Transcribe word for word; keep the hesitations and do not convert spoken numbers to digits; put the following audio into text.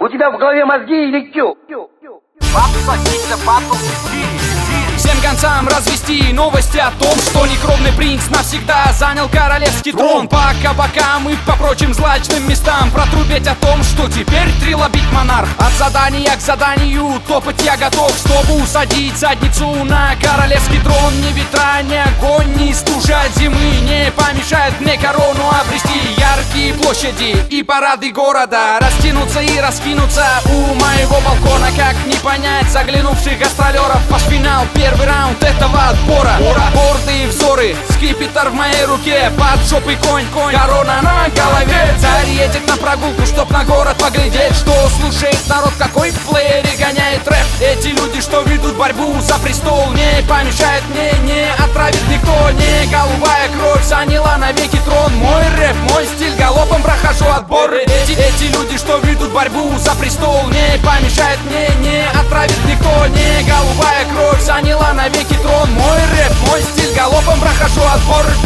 У тебя в голове мозги или тю? Всем концам развести новости о том, что некровный принц навсегда занял королевский трон. По кабакам и по прочим злачным местам протрубить о том, что теперь трилобит монарх. От задания к заданию топать я готов, чтобы усадить задницу на королевский трон. Ни ветра, ни огонь, ни стужа зимы не помешают мне корону обрести. Яркие площади и парады города растянутся и раскинутся у моего балкона. Как не понять заглянувших гастролеров? Ваш финал, первый раунд этого отбора. Гордые взоры, скипетр в моей руке, под жопой конь, конь, корона на голове. Царь едет на прогулку, чтоб на город поглядеть, что слушает народ, какой в плеере гоняет рэп. Эти люди, что ведут борьбу за престол, не помешает мне, не отравит никто. Не голубая кровь заняла навеки трон. Мой рэп, мой стиль, галопом прохожу отбор. Эти, эти люди, что ведут борьбу за престол, не помешает мне, не отравит никто. Не голубая кровь заняла навеки трон. Мой рэп, мой стиль, галопом прохожу отбор.